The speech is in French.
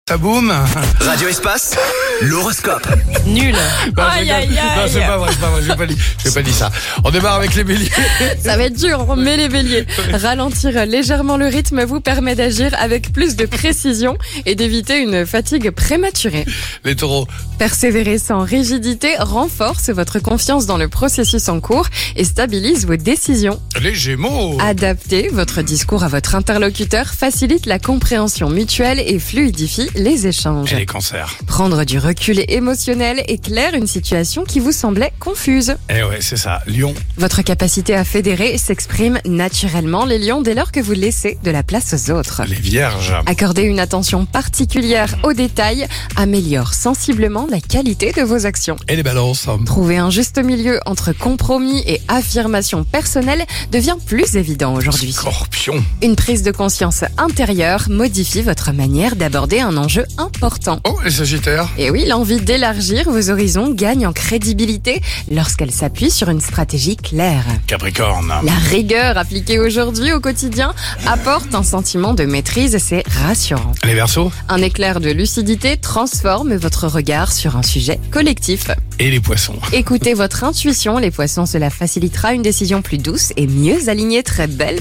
Ça boum. Radio Espace, l'horoscope. Nul. Non, Aïe, aïe, non, aïe. c'est pas vrai, j'ai pas dit ça. On démarre avec les béliers. Ça va être dur, mais les béliers. Ralentir légèrement le rythme vous permet d'agir avec plus de précision et d'éviter une fatigue prématurée. Les taureaux. Persévérer sans rigidité renforce votre confiance dans le processus en cours et stabilise vos décisions. Les gémeaux. Adapter votre discours à votre interlocuteur facilite la compréhension mutuelle et fluidifie les échanges. Et les cancers. Prendre du recul émotionnel éclaire une situation qui vous semblait confuse. Eh ouais, c'est ça. Lion. Votre capacité à fédérer s'exprime naturellement, les lions, dès lors que vous laissez de la place aux autres. Les vierges. Accorder une attention particulière aux détails améliore sensiblement la qualité de vos actions. Et les balances. Trouver un juste milieu entre compromis et affirmation personnelle devient plus évident aujourd'hui. Scorpion. Une prise de conscience intérieure modifie votre manière d'aborder un enjeu important. Oh, les sagittaires. Et oui, l'envie d'élargir vos horizons gagne en crédibilité lorsqu'elle s'appuie sur une stratégie claire. Capricorne. La rigueur appliquée aujourd'hui au quotidien apporte un sentiment de maîtrise, c'est rassurant. Les verseaux. Un éclair de lucidité transforme votre regard sur un sujet collectif. Et les poissons. Écoutez votre intuition, les poissons, cela facilitera une décision plus douce et mieux alignée. Très belle